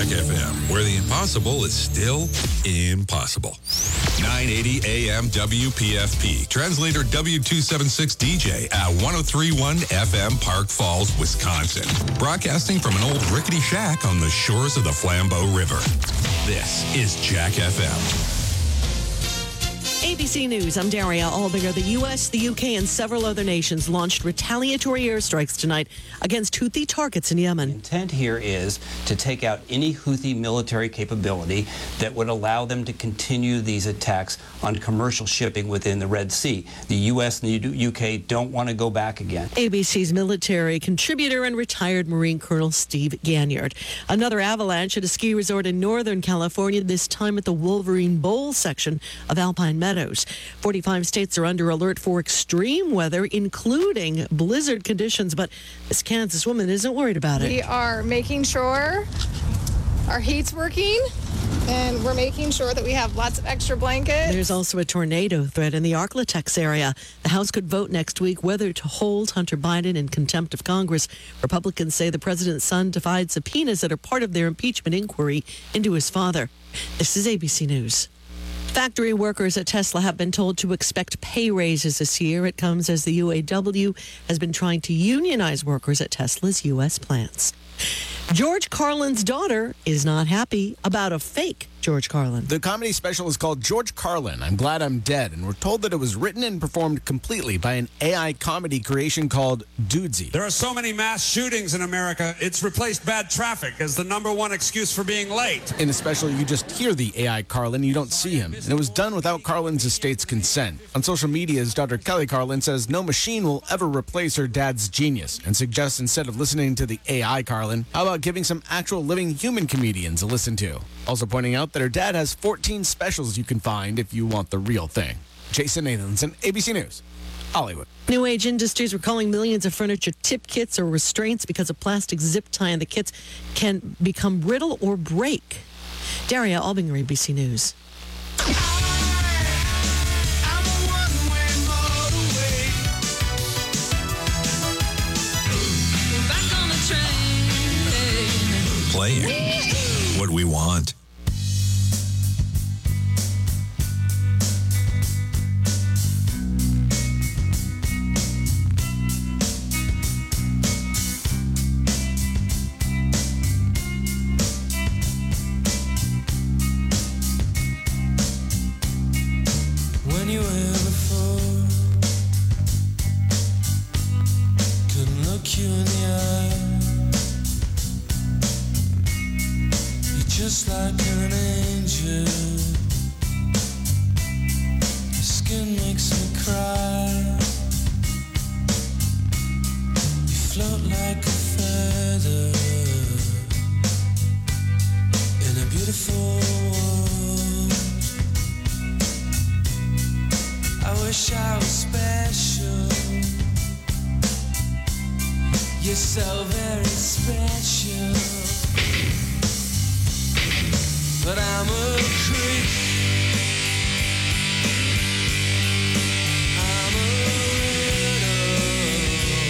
Jack FM, where the impossible is still impossible. 980 AM WPFP. Translator W276 DJ at 1031 FM Park Falls, Wisconsin. Broadcasting from an old rickety shack on the shores of the Flambeau River. This is Jack FM. ABC News, I'm Daria Albinger. The U.S., the U.K., and several other nations launched retaliatory airstrikes tonight against Houthi targets in Yemen. The intent here is to take out any Houthi military capability that would allow them to continue these attacks on commercial shipping within the Red Sea. The U.S. and the U.K. don't want to go back again. ABC's military contributor and retired Marine Colonel Steve Ganyard. Another avalanche at a ski resort in Northern California, this time at the Wolverine Bowl section of Alpine Meadows. 45 states are under alert for extreme weather, including blizzard conditions, but this Kansas woman isn't worried about it. We are making sure our heat's working, and we're making sure that we have lots of extra blankets. There's also a tornado threat in the Arklatex area. The House could vote next week whether to hold Hunter Biden in contempt of Congress. Republicans say the president's son defied subpoenas that are part of their impeachment inquiry into his father. This is ABC News. Factory workers at Tesla have been told to expect pay raises this year. It comes as the UAW has been trying to unionize workers at Tesla's U.S. plants. George Carlin's daughter is not happy about a fake George Carlin. The comedy special is called George Carlin, I'm Glad I'm Dead, and we're told that it was written and performed completely by an AI comedy creation called Dudesy. There are so many mass shootings in America, it's replaced bad traffic as the number one excuse for being late. In the special, you just hear the AI Carlin, you don't see him, and it was done without Carlin's estate's consent. On social media, his daughter Kelly Carlin says no machine will ever replace her dad's genius, and suggests instead of listening to the AI Carlin, how about giving some actual living human comedians a listen to? Also pointing out that her dad has 14 specials you can find if you want the real thing. Jason Nathanson, ABC News, Hollywood. New Age Industries were calling millions of furniture tip kits or restraints because a plastic zip tie in the kits can become brittle or break. Daria Albinger, ABC News. Playing what we want. When you were here before, couldn't look you in the eye. Just like an angel, your skin makes me cry. You float like a feather in a beautiful world. I wish I was special. You're so very special. But I'm a creep. I'm a widow.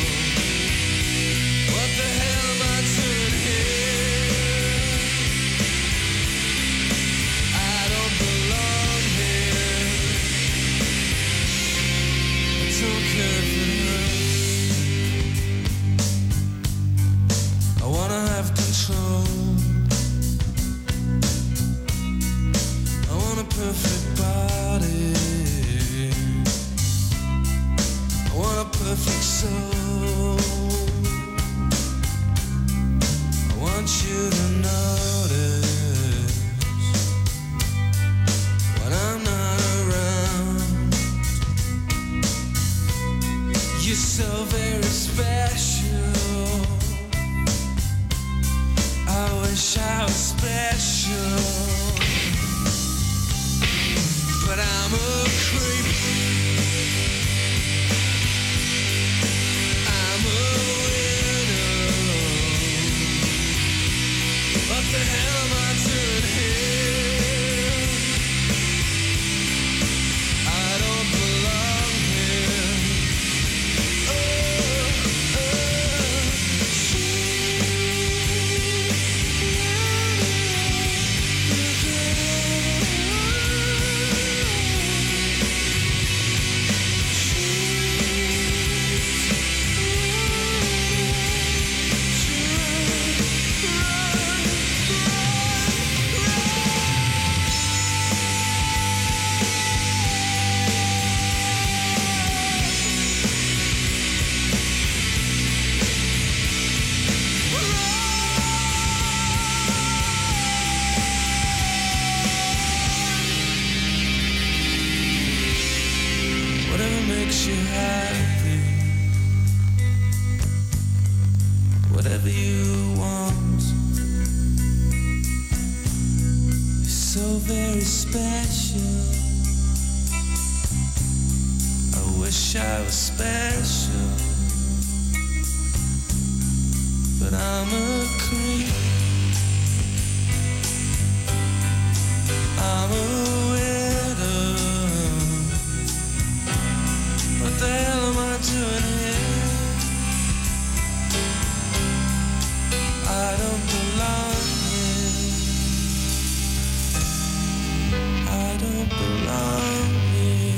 What the hell am I doing here? I don't belong here. I don't care for the rest. I wanna have control. Perfect body. I want a perfect soul. I want you to notice when I'm not around. You're so very special. I wish I was special. But I'm a creep. I'm a widow. What the hell am I doing here? I don't belong here. Oh, oh. special. I wish I was special, but I'm a creep. I'm a widow. What the hell am I doing here? I don't belong here. I don't belong here.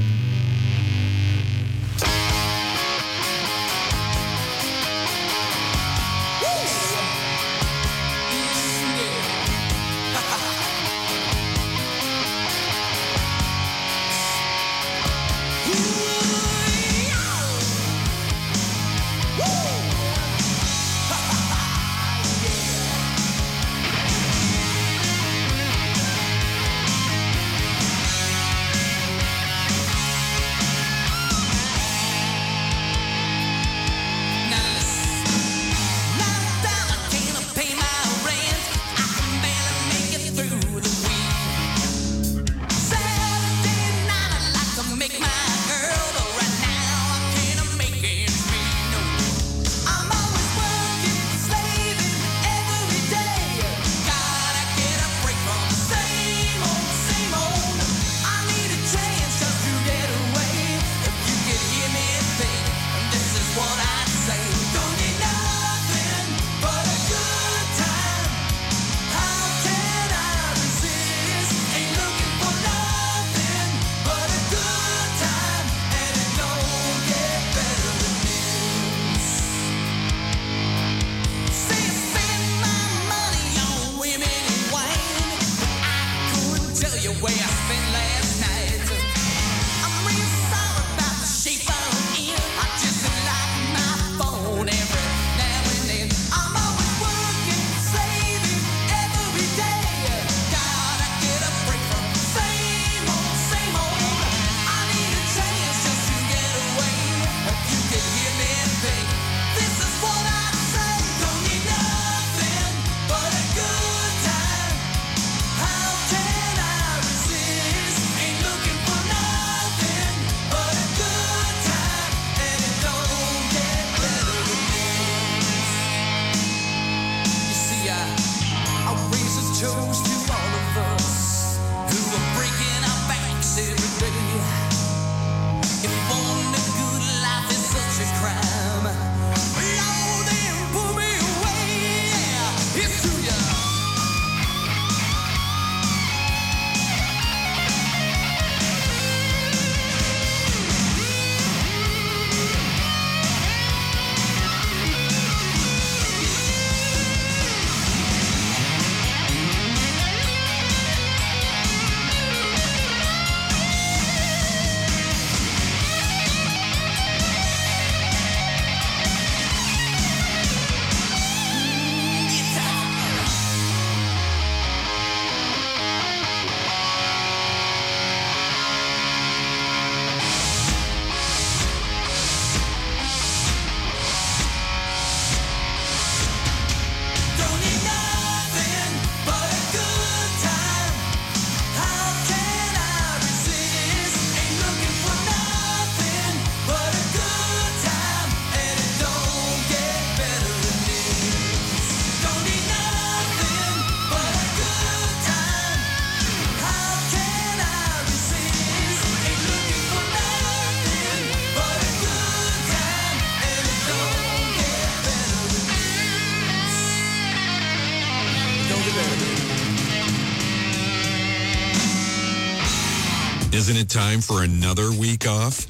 Isn't it time for another week off?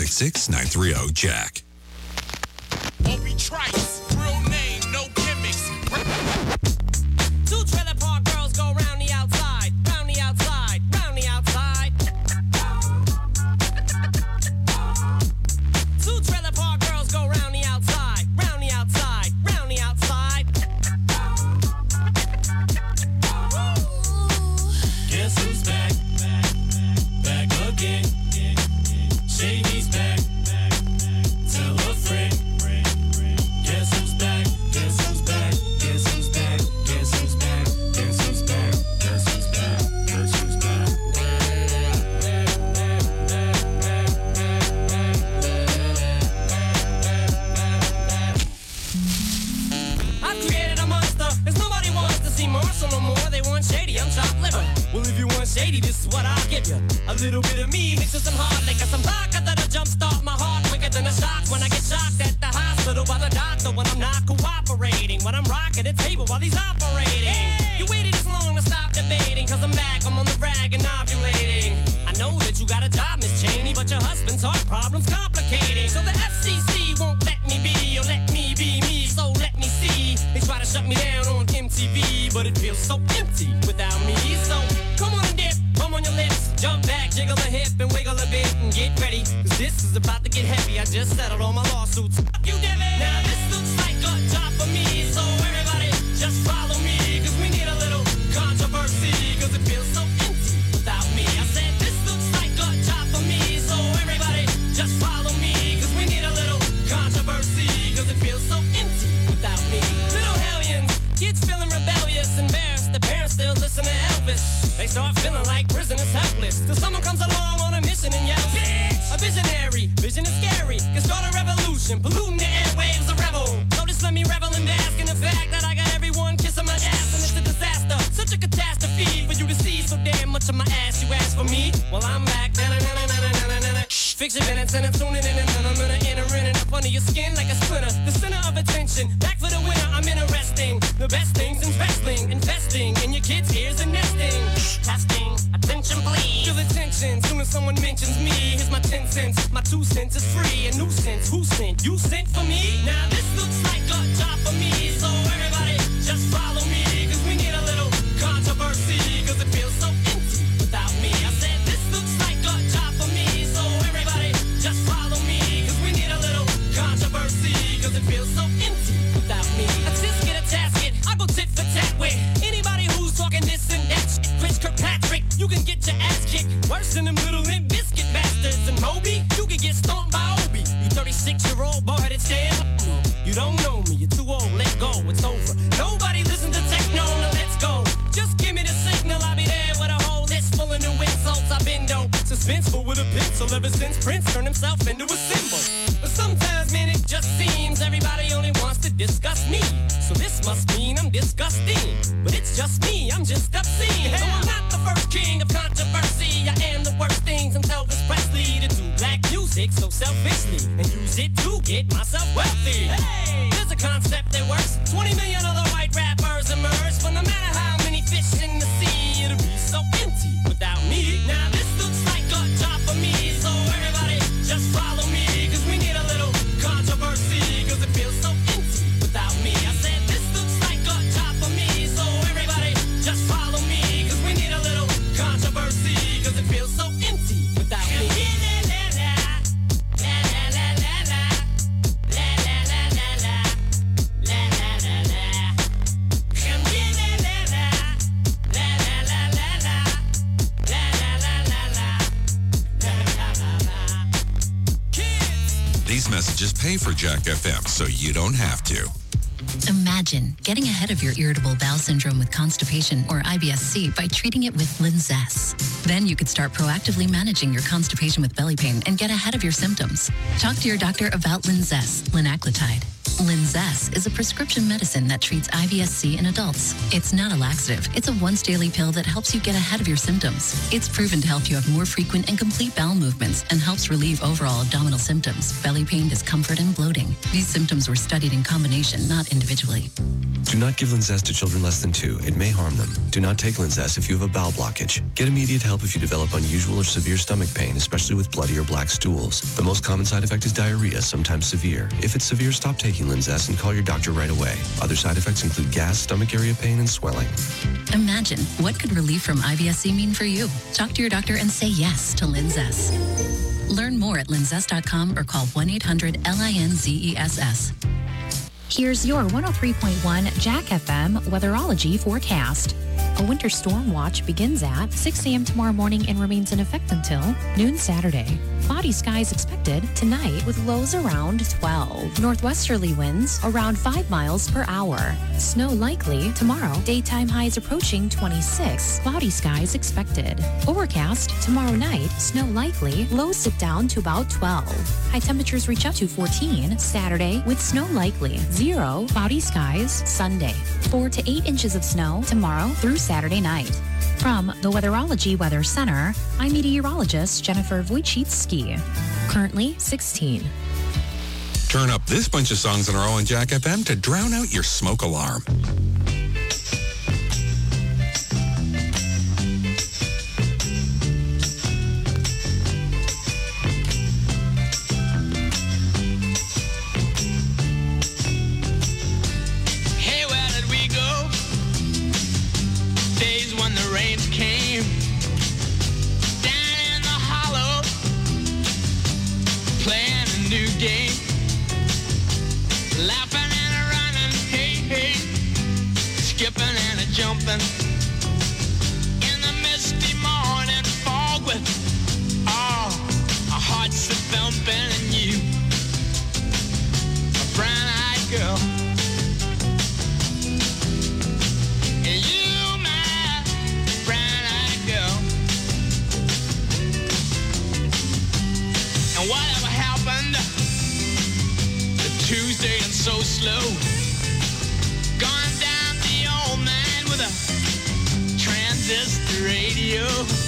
866-930-JACK. Obi Trice, real name, no gimmicks. Two trailer park girls go round the outside, round the outside, round the outside. Two trailer park girls go round the outside, round the outside, round the outside. Guess who's back? Back again. Shady's back. Tell a friend. Guess this is what I'll give you. A little bit of me mixed with some hard liquor, some vodka that'll jumpstart my heart quicker than a shock when I get shocked at the hospital by the doctor when I'm not cooperating. When I'm rocking the table while he's operating. You waited this long to stop debating, cause I'm back, I'm on the rag and ovulating. I know that you got a job, Miss Cheney, but your husband's heart problem's complicating. So the FCC won't let me be, or let me be me, so let me see. They try to shut me down on MTV, but it feels so empty without me. So come on and dip, come on your lips, jump back, jiggle a hip and wiggle a bit and get ready, cause this is about to get heavy. I just settled all my lawsuits. Fuck you, Devin. Now this looks like a job for me, so everybody just follow me, cause we need a little controversy, cause it feels so empty without me. I said this looks like a job for me, so everybody just follow me, cause we need a little controversy, cause it feels so empty without me. Little hellions, kids feeling rebellious, embarrassed, the parents still listen to Elvis. They start feeling like prisoners helpless, till someone comes along on a mission and yells, bitch! A visionary, vision is scary, can start a revolution, polluting the airwaves, a rebel. So just let me revel and bask in the fact that I got everyone kissing my ass, and it's a disaster, such a catastrophe for you to see so damn much of my ass. You asked for me, well I'm back. Fix your minutes and I'm tuning in and I'm gonna enter in and up under your skin like a splinter. The center of attention, back for the winner, I'm interesting. The best things in wrestling, investing in your kids' ears and nesting. Testing, attention please. Feel attention, soon as someone mentions me. Here's my 10 cents, my 2 cents is free. A nuisance, who sent? You sent for me? Now this looks like a job for me, so everybody just follow me, cause we need a little controversy, cause it feels so empty without me. I said this looks like a job for me, so everybody just follow me, cause we need a little controversy, cause it feels so empty without me. I just get a tasket, I go tit for tat with anybody who's talking this and that shit. Chris Kirkpatrick, you can get your ass kicked worse than them little Limp Bizkit bastards. And Moby, you can get stomped by Obi. You 36-year-old boy headed stand. You don't know me, you're too old, let go, it's over. Nobody listen to techno, now let's go. Just give me the signal, I'll be there with a whole list full of new insults. I've been dope, suspenseful with a pencil ever since Prince turned himself into a symbol. But sometimes, man, it just seems everybody only wants to discuss me. So this must mean I'm disgusting. But it's just me, I'm just obscene. So I'm not the first king of controversy. I am the worst thing since Elvis Presley to do black music so selfishly and use it to get myself wealthy. Hey, there's a concept that works. 20 million other white rappers emerge, but no matter how many fish in the sea, it'll be so empty without me. Now this looks like a job for me, so everybody just follow me, cause we need a little controversy, cause it feels so empty without me. I said this looks like a job for me, so everybody just follow me, cause we need a little controversy, cause it feels so empty without me. These messages pay for Jack FM, so you don't have to. Imagine getting ahead of your irritable bowel syndrome with constipation or IBS-C by treating it with Linzess. Then you could start proactively managing your constipation with belly pain and get ahead of your symptoms. Talk to your doctor about Linzess, linaclotide. Linzess is a prescription medicine that treats IBS-C in adults. It's not a laxative. It's a once daily pill that helps you get ahead of your symptoms. It's proven to help you have more frequent and complete bowel movements and helps relieve overall abdominal symptoms, belly pain, discomfort, and bloating. These symptoms were studied in combination, not individually. Do not give Linzess to children less than 2. It may harm them. Do not take Linzess if you have a bowel blockage. Get immediate help if you develop unusual or severe stomach pain, especially with bloody or black stools. The most common side effect is diarrhea, sometimes severe. If it's severe, stop taking Linzess and call your doctor right away. Other side effects include gas, stomach area pain, and swelling. Imagine, what could relief from IBS-C mean for you? Talk to your doctor and say yes to Linzess. Learn more at linzess.com or call 1-800-LINZESS. Here's your 103.1 Jack FM weatherology forecast. A winter storm watch begins at 6 a.m. tomorrow morning and remains in effect until noon Saturday. Cloudy skies expected tonight with lows around 12. Northwesterly winds around 5 miles per hour. Snow likely tomorrow. Daytime highs approaching 26. Cloudy skies expected. Overcast tomorrow night. Snow likely. Lows sit down to about 12. High temperatures reach up to 14 Saturday with snow likely. 0 cloudy skies Sunday. 4 to 8 inches of snow tomorrow through Saturday night. From the Weatherology Weather Center, I'm meteorologist Jennifer Wojcicki. Currently 16. Turn up this bunch of songs on our All in Jack FM to drown out your smoke alarm. Hey, where did we go? Days when the rains came. Down in the hollow, playing a new game. Laughing and a running, hey, hey. Skipping and a jumping. In the misty morning fog with, our hearts are thumping and you, a brown-eyed girl. And you, my brown-eyed girl. And whatever happened to Tuesday and so slow, gone down the old man with a transistor radio,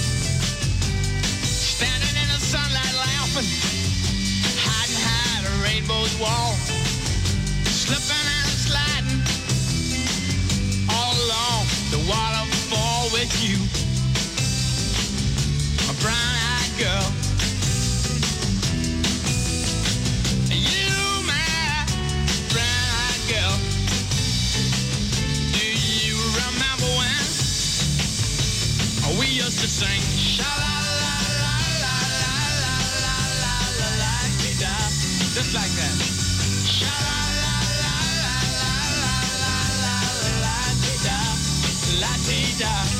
standing in the sunlight laughing, hiding behind a rainbow's wall, slipping and sliding all along the waterfall with you, a brown-eyed girl. And you, my brown-eyed girl. Do you remember when we used to sing sha-la-la-la-la-la-la-la-la-la-la-la-la-la-la-la, just like that? Sha-la-la-la-la-la-la-la-la-la-la-la-la-la.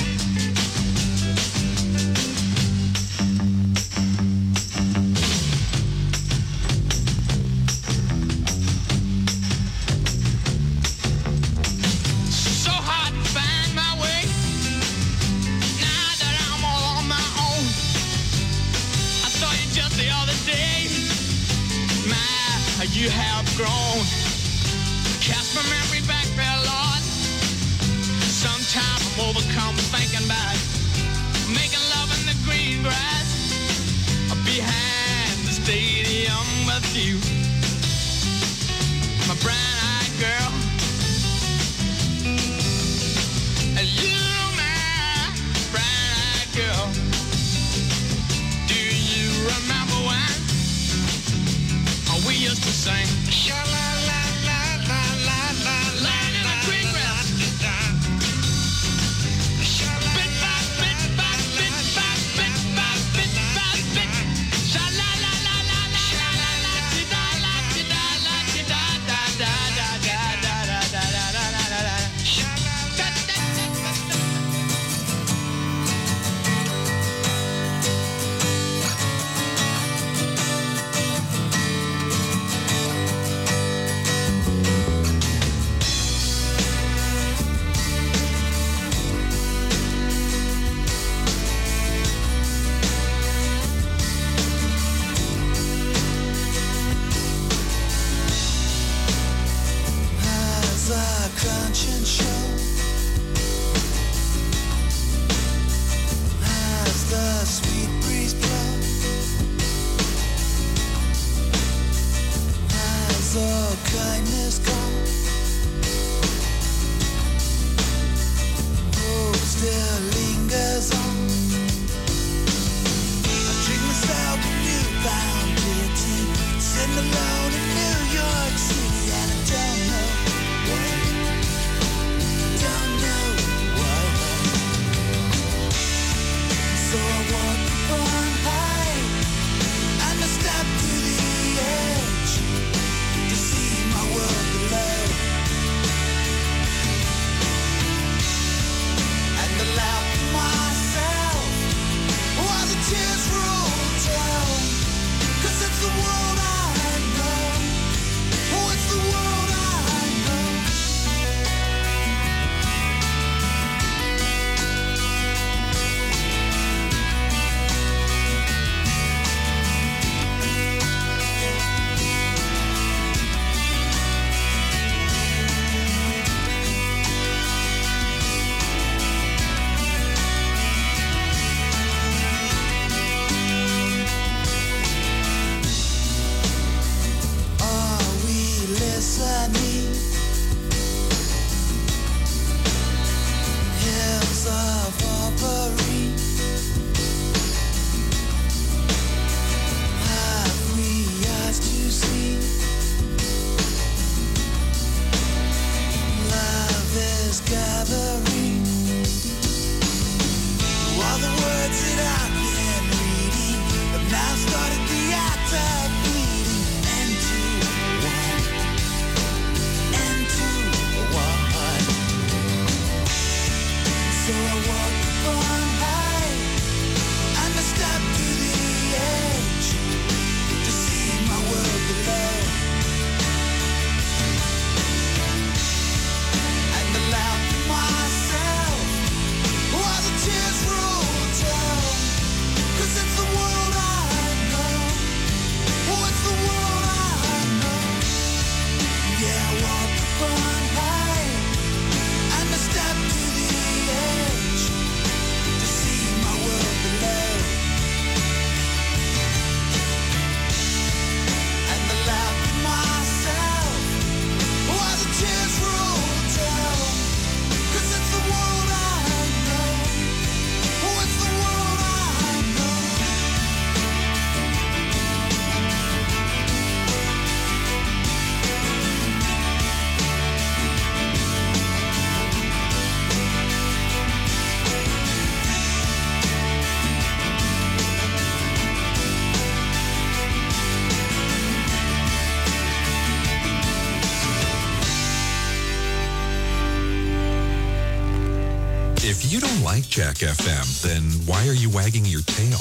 So hard to find my way now that I'm all on my own. I saw you just the other day. My, you have grown. Cast my memory back there, Lord. Sometimes I'm overcome thinking about making love in the green grass behind the stadium with you, my brown-eyed girl. And you, my brown-eyed girl. Do you remember when we used to sing sha-la-la-la-la-la-la-la, lying in the green grass, bit by bit by bit by bit by bit by bit, If you don't like Jack FM, then why are you wagging your tail?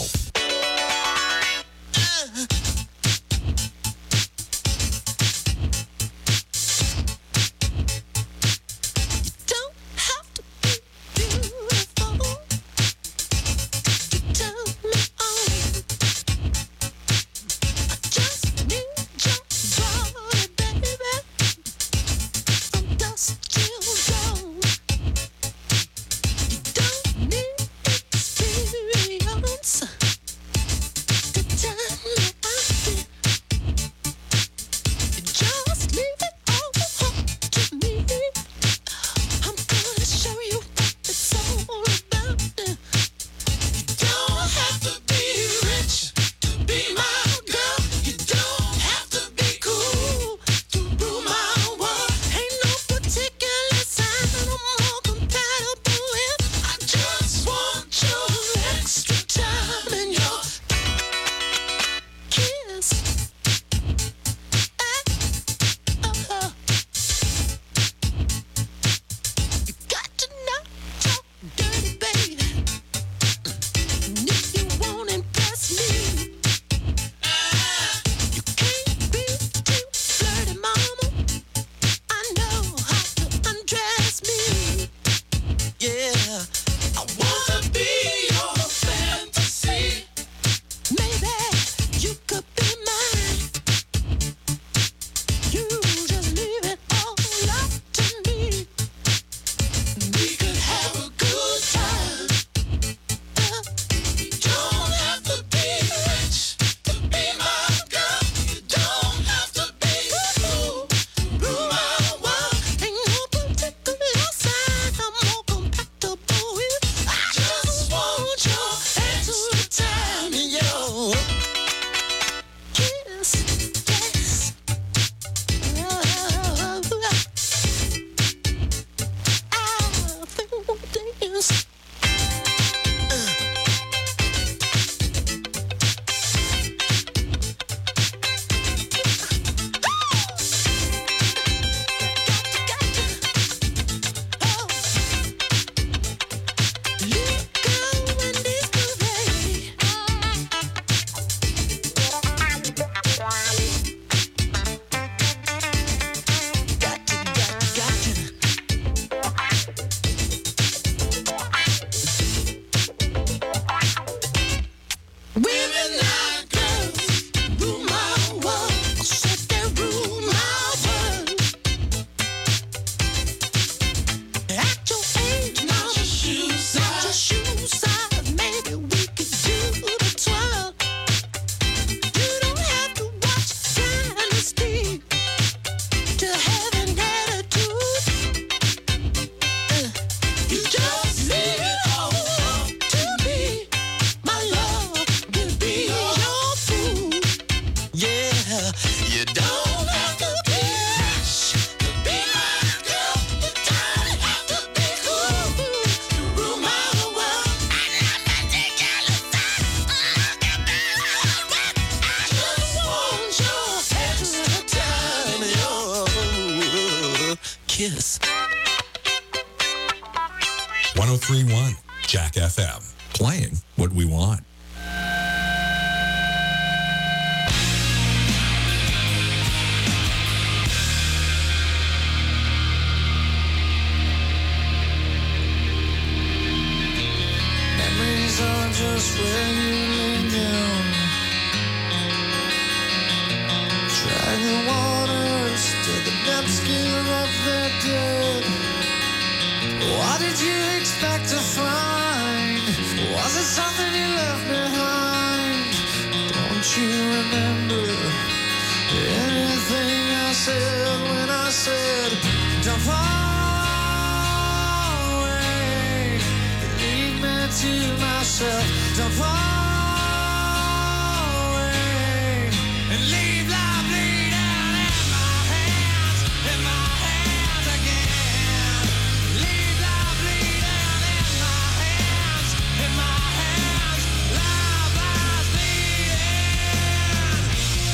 Kiss. 103.1 Jack FM. Playing what we want. Memories are just where you lay down. Dragging waters to the depths, give up their dead. What did you expect to find? Was it something you left behind? Don't you remember anything I said when I said, don't fall away, leave me to myself, don't fall away, and leave life bleeding in my hands again. Leave life bleeding in my hands, life lies bleeding.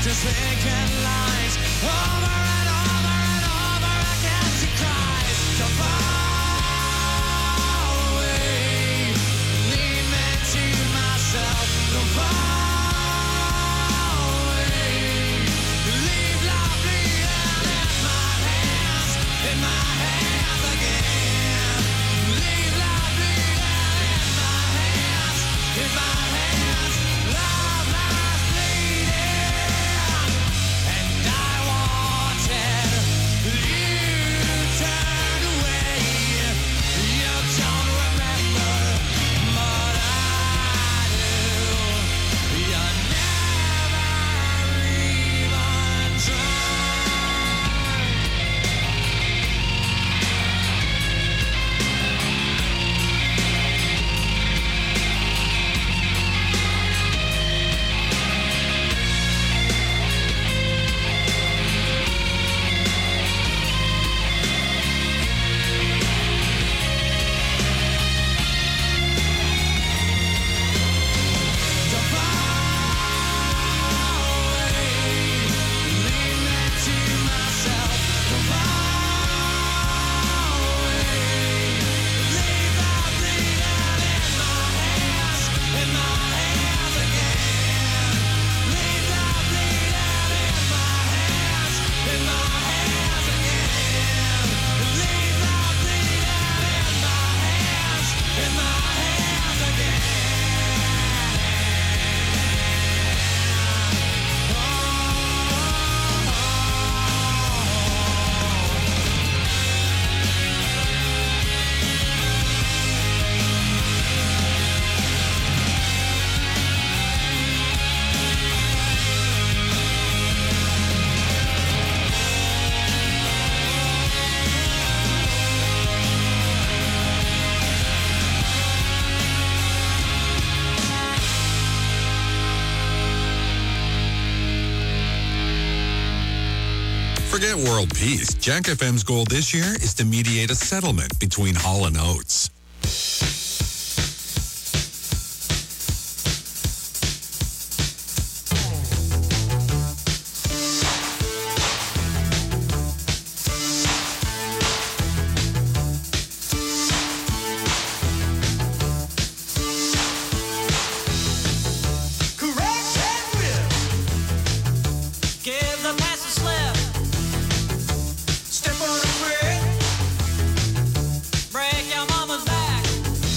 Just thinking lies over and over and over again. She cries, don't fall away, leave me to myself. Don't fall away, leave love bleeding in my hands again. Leave love bleeding in my hands Love lies bleeding, and I wanted you turned away. You don't remember, but I do. You never even tried. Don't fall away, leave me to myself. Don't fall away, leave love bleeding in my hands again. Leave love bleeding in my hands again. Leave love bleeding in my hands again. Forget world peace. Jack FM's goal this year is to mediate a settlement between Hall and Oates. Correct and will. Give the pass a slip. Step on a brick. Break your mama's back.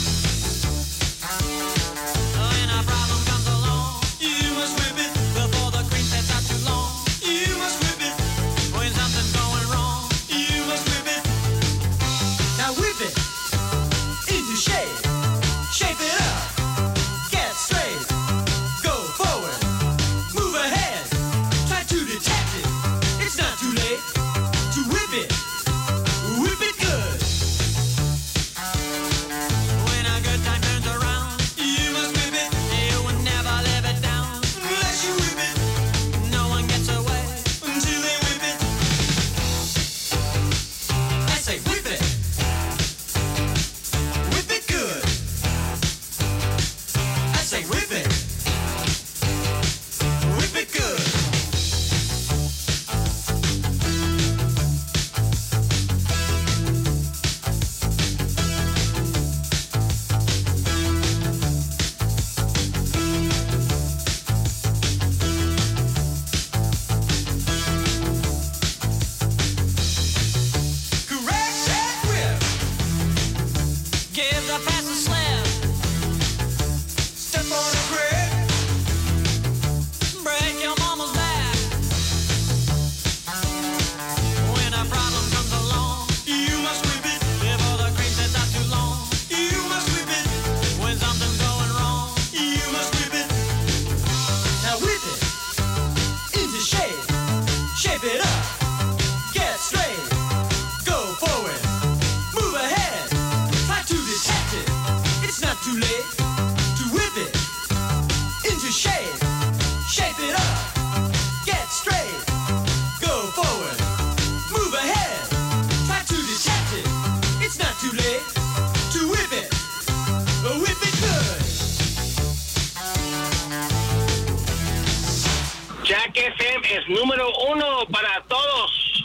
Jack FM es número 1 para todos.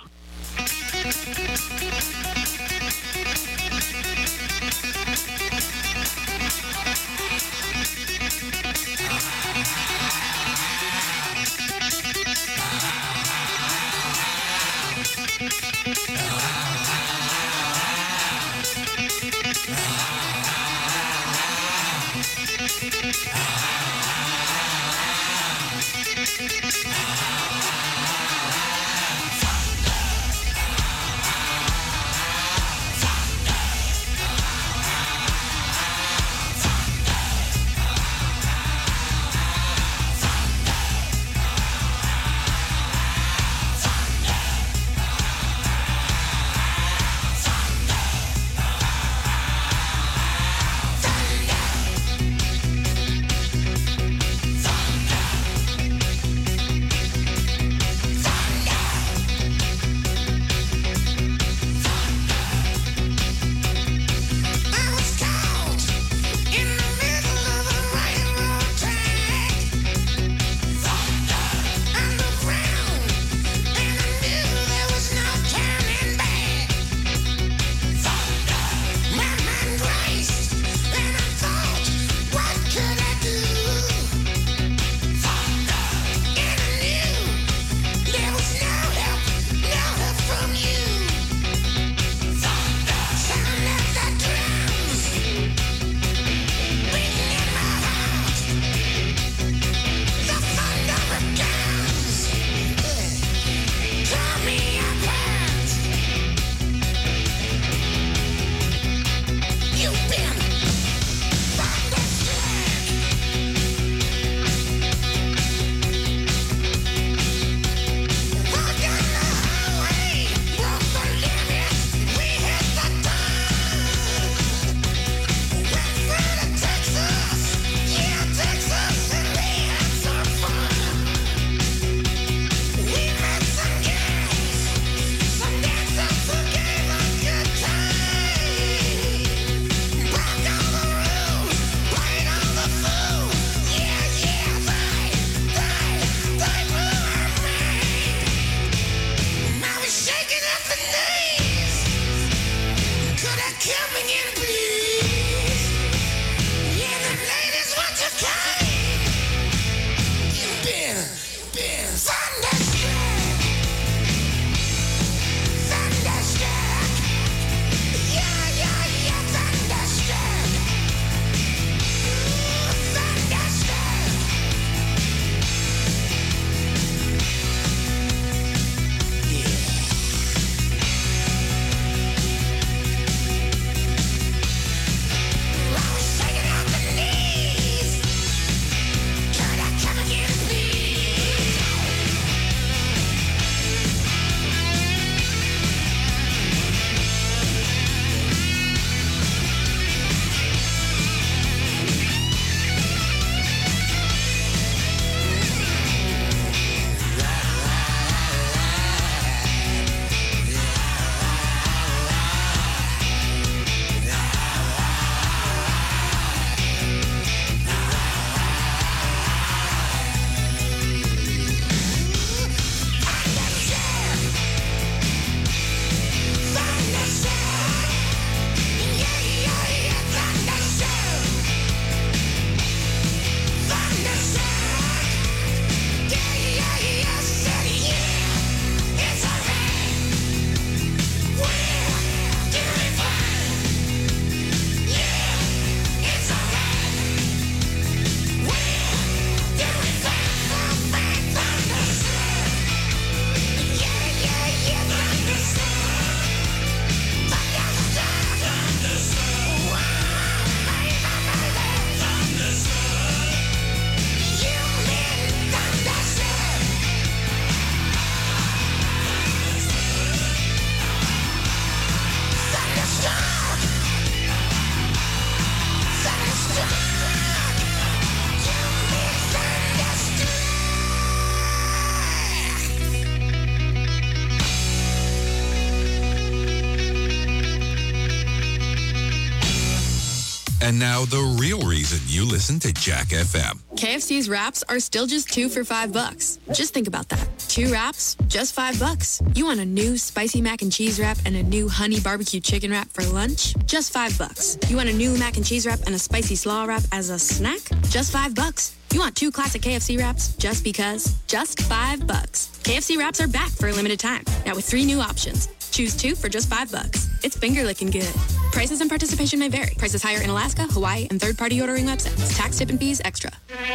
And now the real reason you listen to Jack FM. KFC's wraps are still just 2 for $5. Just think about that. 2 wraps, just $5. You want a new spicy mac and cheese wrap and a new honey barbecue chicken wrap for lunch? Just $5. You want a new mac and cheese wrap and a spicy slaw wrap as a snack? Just $5. You want 2 classic KFC wraps just because? Just $5. KFC wraps are back for a limited time. Now with 3 new options. Choose 2 for just $5. It's finger licking good. Prices and participation may vary. Prices higher in Alaska, Hawaii, and third-party ordering websites. Tax, tip, and fees extra.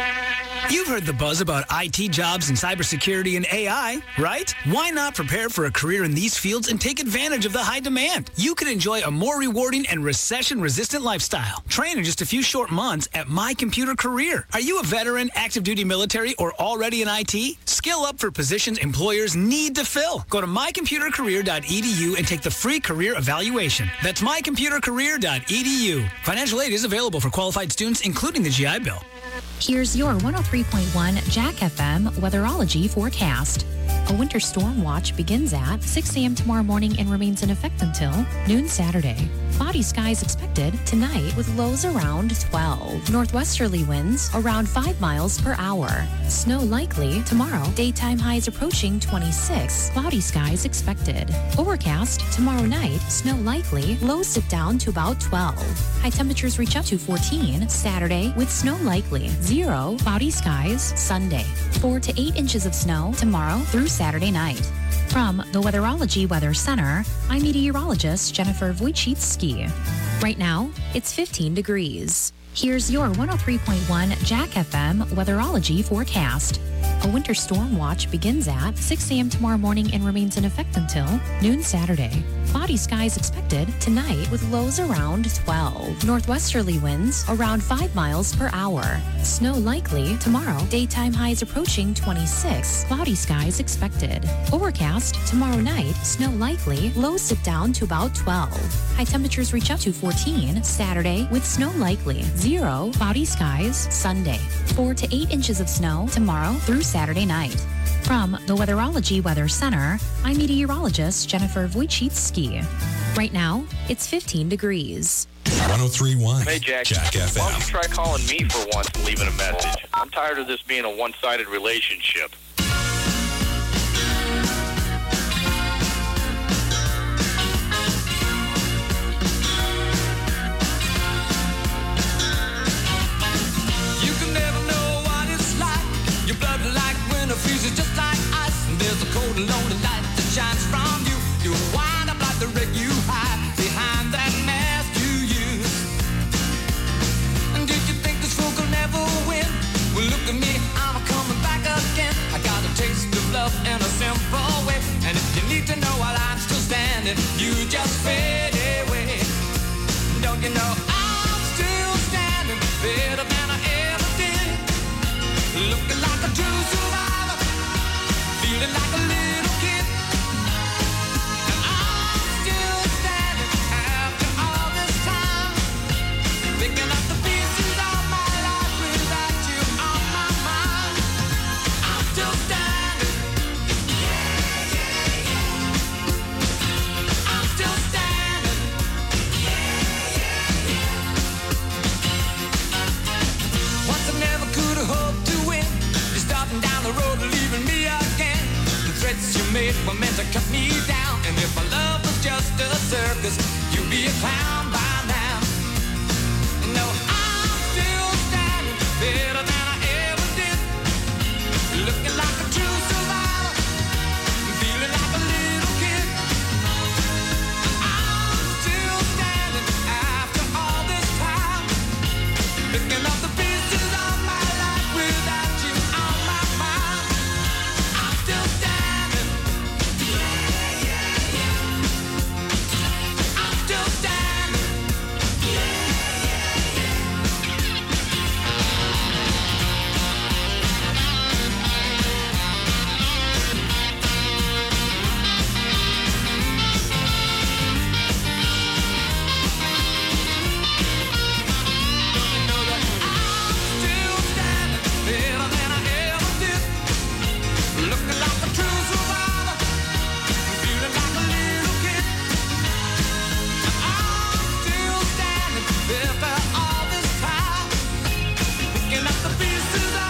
You've heard the buzz about IT jobs and cybersecurity and AI, right? Why not prepare for a career in these fields and take advantage of the high demand? You could enjoy a more rewarding and recession-resistant lifestyle. Train in just a few short months at My Computer Career. Are you a veteran, active duty military, or already in IT? Skill up for positions employers need to fill. Go to mycomputercareer.edu and take the free career evaluation. That's mycomputercareer.edu. Financial aid is available for qualified students, including the GI Bill. Here's your 103.1 Jack FM weatherology forecast. A winter storm watch begins at 6 a.m. tomorrow morning and remains in effect until noon Saturday. Cloudy skies expected tonight with lows around 12. Northwesterly winds around 5 miles per hour. Snow likely tomorrow. Daytime highs approaching 26. Cloudy skies expected. Overcast tomorrow night. Snow likely. Lows dip down to about 12. High temperatures reach up to 14 Saturday with snow likely. 0 cloudy skies Sunday. 4 to 8 inches of snow tomorrow through Saturday night. From the Weatherology Weather Center, I'm meteorologist Jennifer Wojcicki. Right now, it's 15 degrees. Here's your 103.1 Jack FM weatherology forecast. A winter storm watch begins at 6 a.m. tomorrow morning and remains in effect until noon Saturday. Cloudy skies expected tonight with lows around 12. Northwesterly winds around 5 miles per hour. Snow likely tomorrow. Daytime highs approaching 26. Cloudy skies expected. Overcast tomorrow night. Snow likely. Lows dip down to about 12. High temperatures reach up to 14 Saturday with snow likely. 0 cloudy skies Sunday. 4 to 8 inches of snow tomorrow through Saturday night. From the Weatherology Weather Center, I'm meteorologist Jennifer Wojcicki. Right now, it's 15 degrees. 103.1 Hey, Jack. FM. Why don't you try calling me for once and leaving a message? I'm tired of this being a one-sided relationship. You can never know what it's like. Your blood like winter freezes just like ice. And there's a cold and lonely light that shines from you. You wind up like the wreck you hide behind that mask you use. And did you think this fool could never win? Well, look at me, I'm coming back again. I got a taste of love in a simple way. And if you need to know while I'm still standing, you just fade away. Don't you know I'm still standing better than I ever did? Looking like a true survivor, feeling like a little kid. And I'm still standing after all this time, picking up the pieces of my life without you on my mind. I'm still standing. I'm still standing. Once I never could have hoped to win. You're starting down the road and leaving me again. The threats you made were meant to cut me down. And if my love was just a circus, you'd be a clown by now. No, I'm still standing better than I ever did. Looking like a true survivor, feeling like a little kid. I'm still standing after all this time, picking up the pieces of my life without you on my mind. I'm still standing. I'm still standing. Still standing better than I ever did. Looking like a true survivor, feeling like a little kid. I'm still standing after all this time, picking up the pieces of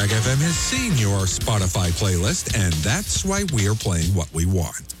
Jack FM has seen your Spotify playlist, and that's why we are playing what we want.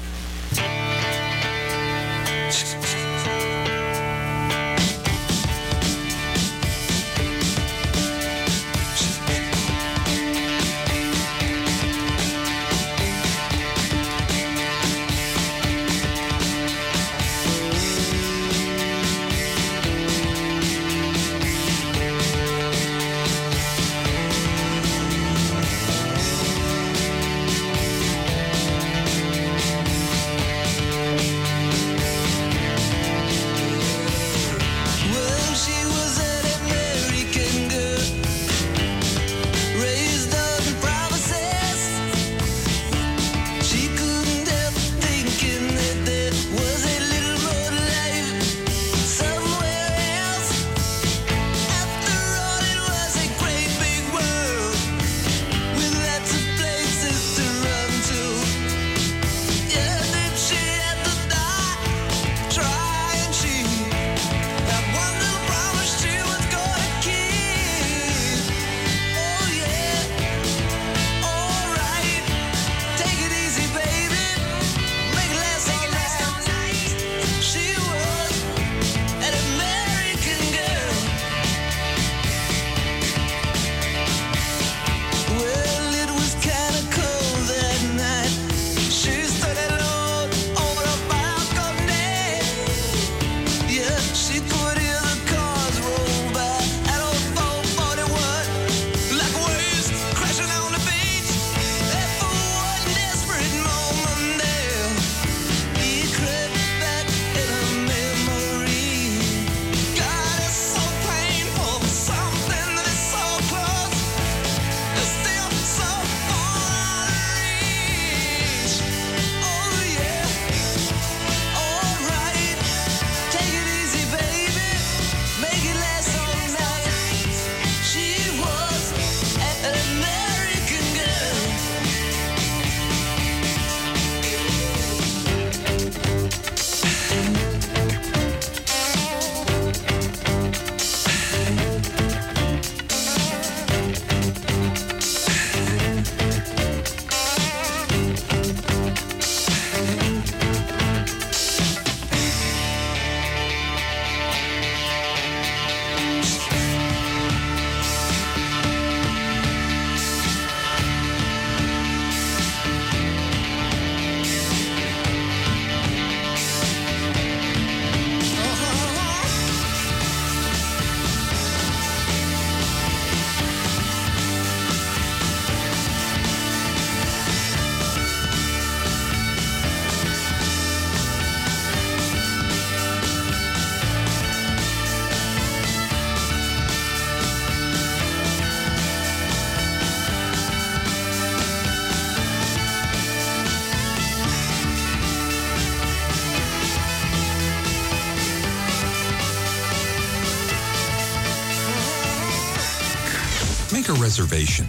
Make a reservation.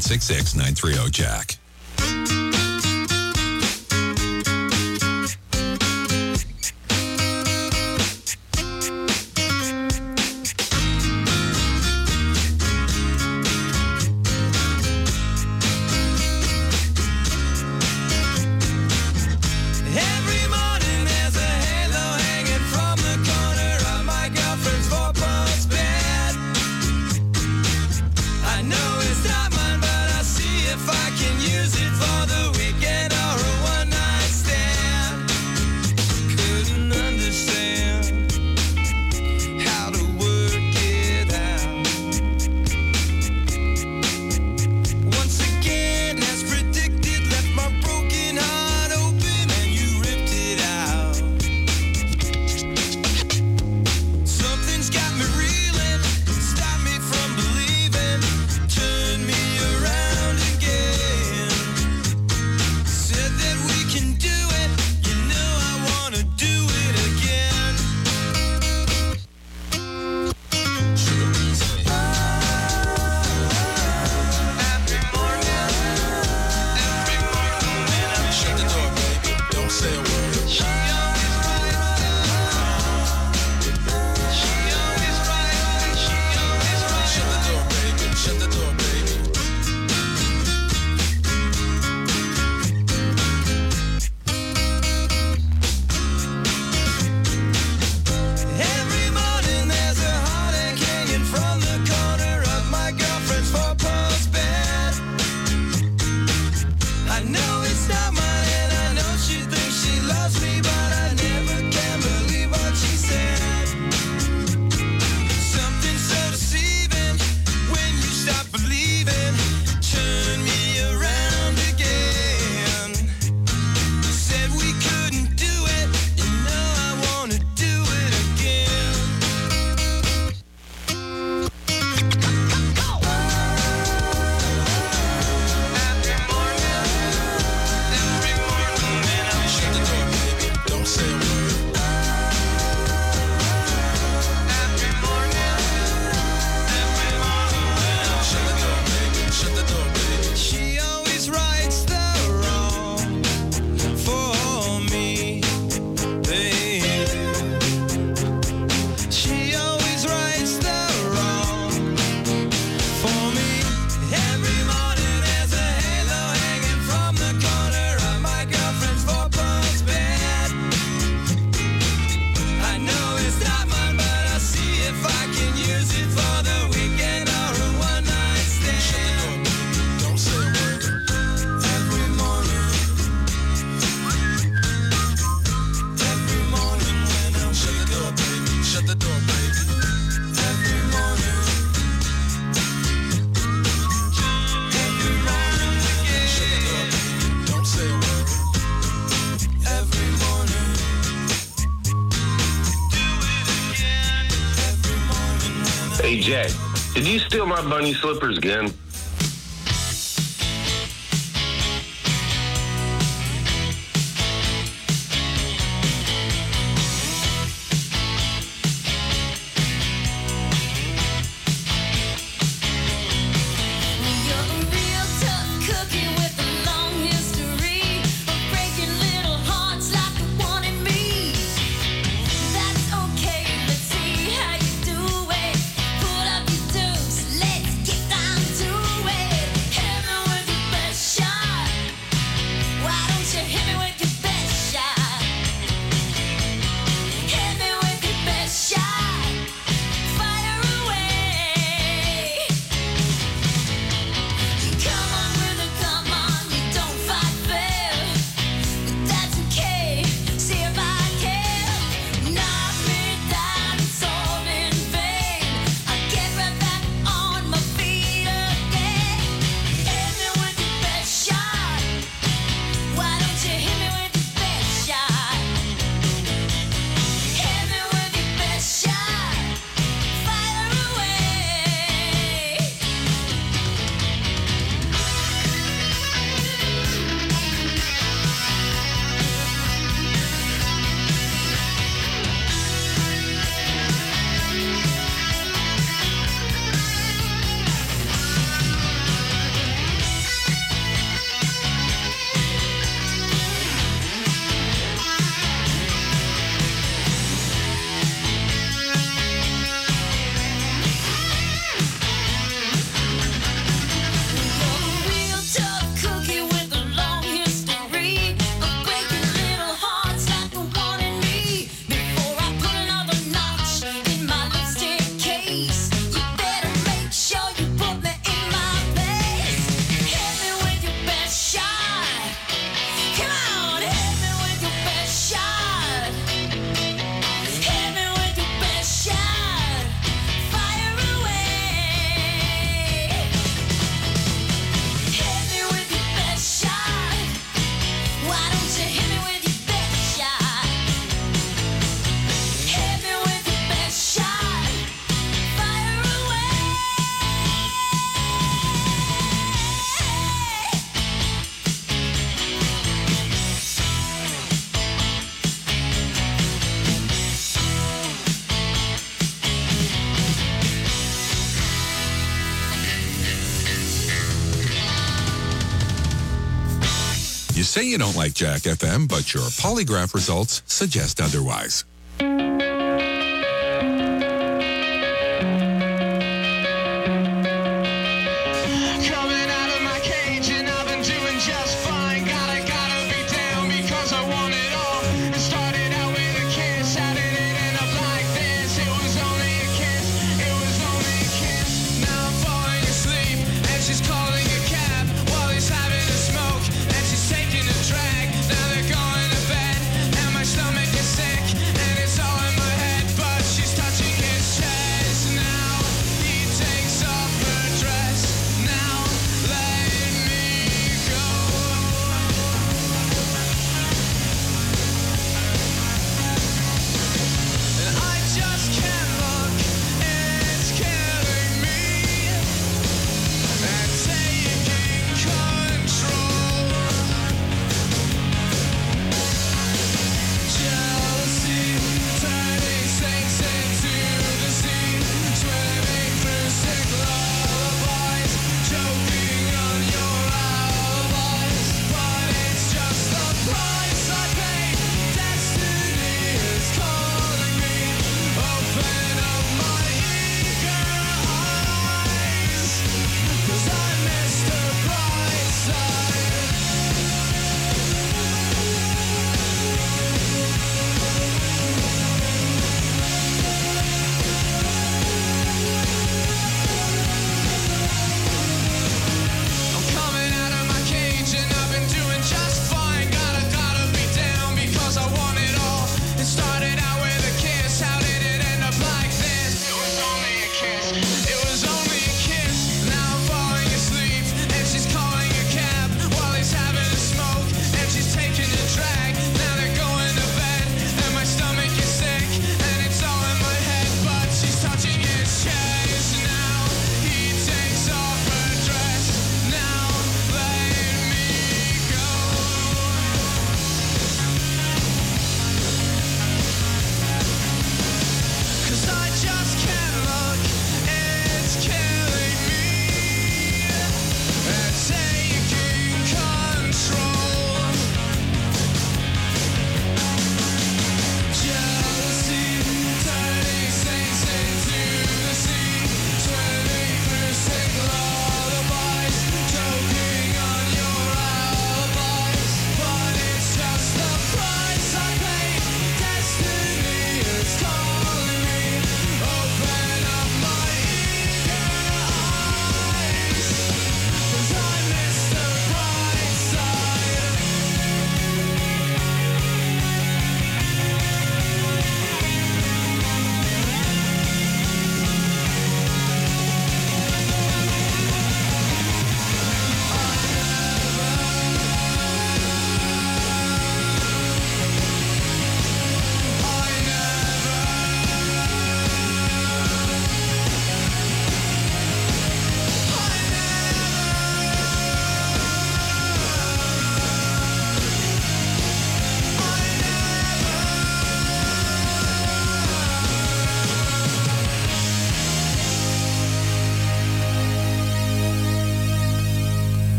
866-930-JACK. I know it's not mine, but I'll see if I can use Hey, Jack, did you steal my bunny slippers again? You say you don't like Jack FM, but your polygraph results suggest otherwise.